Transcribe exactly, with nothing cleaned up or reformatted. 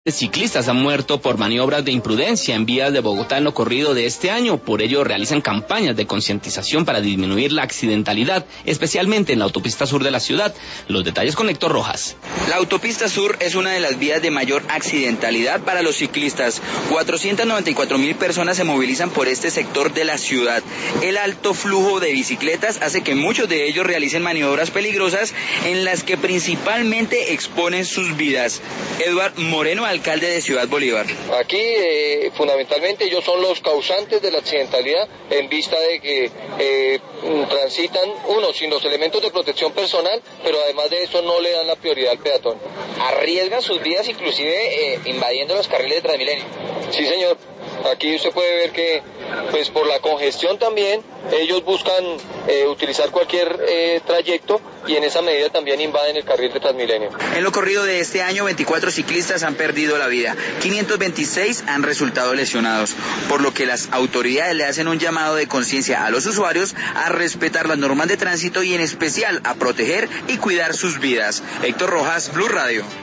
Ciclistas han muerto por maniobras de imprudencia en vías de Bogotá en lo corrido de este año. Por ello realizan campañas de concientización para disminuir la accidentalidad, especialmente en la autopista sur de la ciudad. Los detalles con Héctor Rojas. La autopista sur es una de las vías de mayor accidentalidad para los ciclistas. cuatrocientas noventa y cuatro mil personas se movilizan por este sector de la ciudad. El alto flujo de bicicletas hace que muchos de ellos realicen maniobras peligrosas en las que principalmente exponen sus vidas. Eduard Moreno, alcalde de Ciudad Bolívar. Aquí eh, fundamentalmente ellos son los causantes de la accidentalidad en vista de que eh, transitan, uno, sin los elementos de protección personal, pero además de eso no le dan la prioridad al peatón. Arriesgan sus vidas inclusive eh, invadiendo los carriles de Transmilenio. Sí, señor. Aquí usted puede ver que, pues por la congestión también, ellos buscan eh, utilizar cualquier eh, trayecto y en esa medida también invaden el carril de Transmilenio. En lo corrido de este año, veinticuatro ciclistas han perdido la vida, quinientos veintiséis han resultado lesionados, por lo que las autoridades le hacen un llamado de conciencia a los usuarios a respetar las normas de tránsito y en especial a proteger y cuidar sus vidas. Héctor Rojas, Blue Radio.